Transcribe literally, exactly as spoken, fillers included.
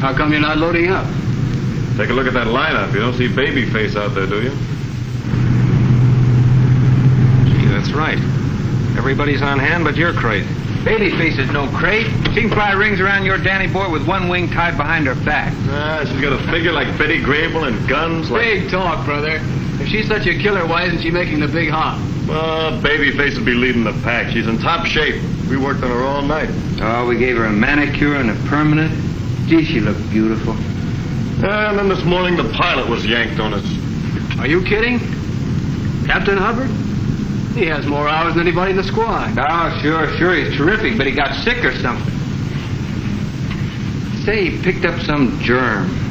How come you're not loading up? Take a look at that lineup. You don't see Babyface out there, do you? Gee, that's right. Everybody's on hand but your crate. Babyface is no crate. She can fly rings around your Danny boy with one wing tied behind her back. Ah, she's got a figure like Betty Grable and guns like... Big talk, brother. If she's such a killer, why isn't she making the big hop? Uh, Babyface will be leading the pack. She's in top shape. We worked on her all night. Oh, we gave her a manicure and a permanent. Gee, she looked beautiful. And then this morning the pilot was yanked on us. Are you kidding? Captain Hubbard? He has more hours than anybody in the squad. Oh, sure, sure. He's terrific, but he got sick or something. Say he picked up some germ.